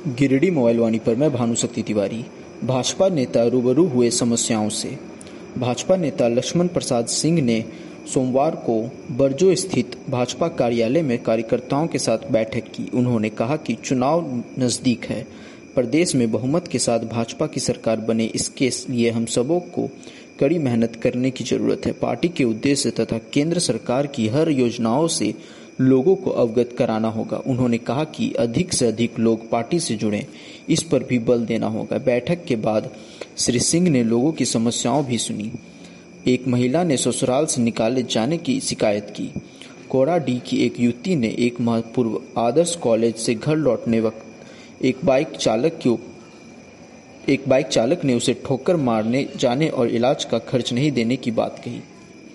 Giridih mobile वाणी पर मैं भानुशक्ति तिवारी। भाजपा नेता रूबरू हुए समस्याओं से। भाजपा नेता लक्ष्मण प्रसाद सिंह ने सोमवार को बरजो स्थित भाजपा कार्यालय में कार्यकर्ताओं के साथ बैठक की। उन्होंने कहा कि चुनाव नजदीक है, प्रदेश में बहुमत के साथ भाजपा की सरकार बने, इसके लिए हम सबों को कड़ी मेहनत करने की जरूरत है। पार्टी के उद्देश्य तथा केंद्र सरकार की हर योजनाओं से लोगों को अवगत कराना होगा। उन्होंने कहा कि अधिक से अधिक लोग पार्टी से जुड़ें, इस पर भी बल देना होगा। बैठक के बाद श्री सिंह ने लोगों की समस्याओं भी सुनी। एक महिला ने ससुराल से निकाले जाने की शिकायत की। कोराडीह की एक युवती ने एक माह पूर्व आदर्श कॉलेज से घर लौटने वक्त एक बाइक चालक ने उसे ठोकर मारने जाने और इलाज का खर्च नहीं देने की बात कही।